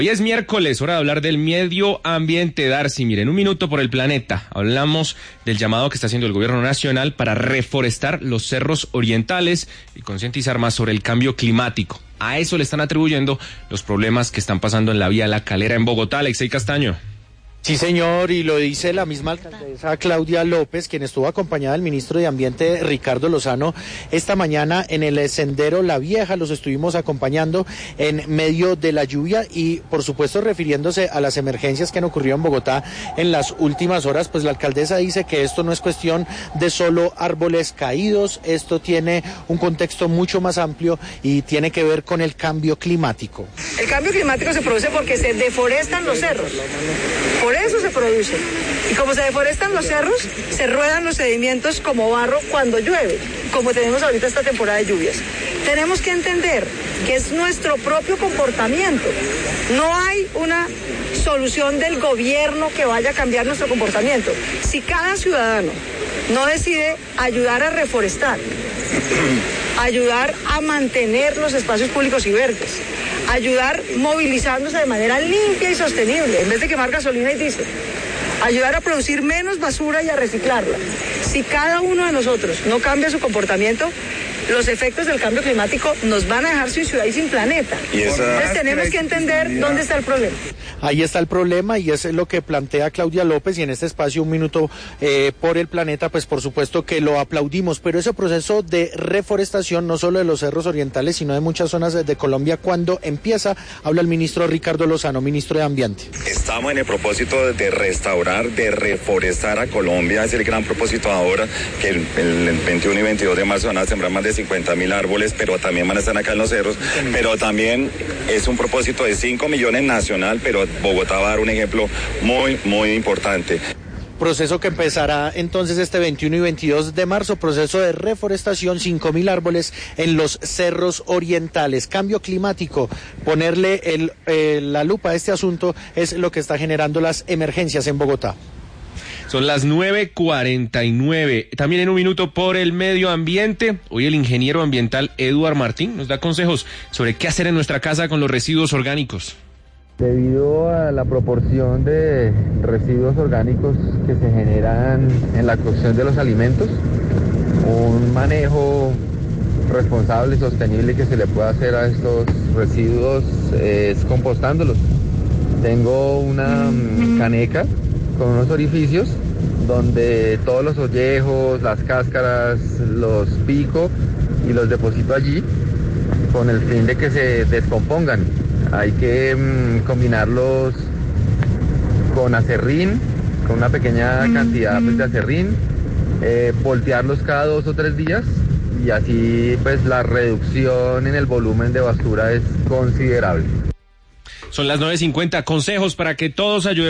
Hoy es miércoles, hora de hablar del medio ambiente, Darcy. Miren, un minuto por el planeta. Hablamos del llamado que está haciendo el gobierno nacional para reforestar los cerros orientales y concientizar más sobre el cambio climático. A eso le están atribuyendo los problemas que están pasando en la vía La Calera en Bogotá. Alexei Castaño. Sí, señor, y lo dice la misma alcaldesa Claudia López, quien estuvo acompañada del ministro de Ambiente Ricardo Lozano esta mañana en el sendero La Vieja. Los estuvimos acompañando en medio de la lluvia y, por supuesto, refiriéndose a las emergencias que han ocurrido en Bogotá en las últimas horas, pues la alcaldesa dice que esto no es cuestión de solo árboles caídos, esto tiene un contexto mucho más amplio y tiene que ver con el cambio climático. El cambio climático se produce porque se deforestan los cerros. Por eso se produce. Y como se deforestan los cerros, se ruedan los sedimentos como barro cuando llueve, como tenemos ahorita esta temporada de lluvias. Tenemos que entender que es nuestro propio comportamiento. No hay una solución del gobierno que vaya a cambiar nuestro comportamiento. Si cada ciudadano no decide ayudar a reforestar, ayudar a mantener los espacios públicos y verdes, ayudar movilizándose de manera limpia y sostenible, en vez de quemar gasolina y diésel, ayudar a producir menos basura y a reciclarla. Si cada uno de nosotros no cambia su comportamiento, los efectos del cambio climático nos van a dejar sin ciudad y sin planeta. Entonces tenemos que entender dónde está el problema. Ahí está el problema y es lo que plantea Claudia López, y en este espacio Un Minuto por el Planeta, pues por supuesto que lo aplaudimos, pero ese proceso de reforestación, no solo de los cerros orientales, sino de muchas zonas de Colombia, ¿cuándo empieza? Habla el ministro Ricardo Lozano, ministro de Ambiente. Estamos en el propósito de restaurar, de reforestar a Colombia, es el gran propósito ahora, que el 21 y 22 de marzo van a sembrar más de 50.000 árboles, pero también van a estar acá en los cerros, pero también es un propósito de 5 millones nacional, pero Bogotá va a dar un ejemplo muy importante. Proceso que empezará entonces este 21 y 22 de marzo, proceso de reforestación, 5.000 árboles en los cerros orientales. Cambio climático, ponerle la lupa a este asunto es lo que está generando las emergencias en Bogotá. Son las 9:49. También en Un Minuto por el Medio Ambiente. Hoy el ingeniero ambiental Eduard Martín nos da consejos sobre qué hacer en nuestra casa con los residuos orgánicos. Debido a la proporción de residuos orgánicos que se generan en la cocción de los alimentos, un manejo responsable y sostenible que se le puede hacer a estos residuos es compostándolos. Tengo una caneca con unos orificios donde todos los ollejos, las cáscaras, los pico y los deposito allí con el fin de que se descompongan. Hay que combinarlos con acerrín, con una pequeña cantidad de acerrín, voltearlos cada 2 o 3 días y así pues la reducción en el volumen de basura es considerable. Son las 9:50. Consejos para que todos ayudemos